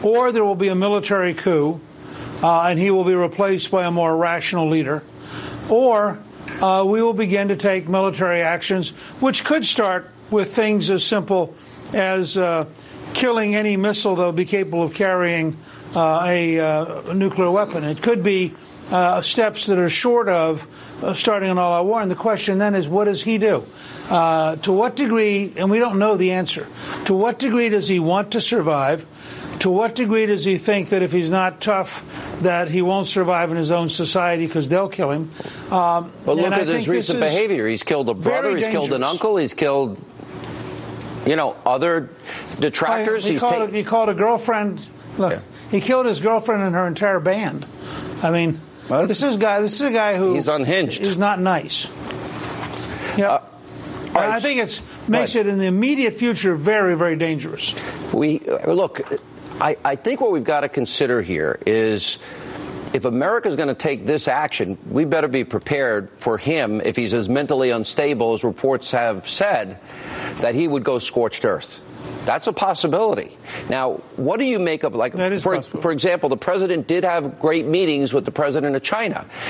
or there will be a military coup, and he will be replaced by a more rational leader, or we will begin to take military actions, which could start with things as simple as killing any missile that will be capable of carrying a nuclear weapon. It could be steps that are short of starting an all-out war. And the question then is, what does he do? To what degree, and we don't know the answer, to what degree does he want to survive? To what degree does he think that if he's not tough, that he won't survive in his own society because they'll kill him? But look at his recent behavior. He's killed a brother. He's killed an uncle. He's killed, other detractors. He called a girlfriend. Look, he killed his girlfriend and her entire band. I mean, this is a guy who he's unhinged. Is not nice. Yeah. I think it makes it in the immediate future very, very dangerous. I think what we've got to consider here is if America is going to take this action, we better be prepared for him, if he's as mentally unstable as reports have said, that he would go scorched earth. That's a possibility. Now, what do you make of, for example, the president did have great meetings with the president of China.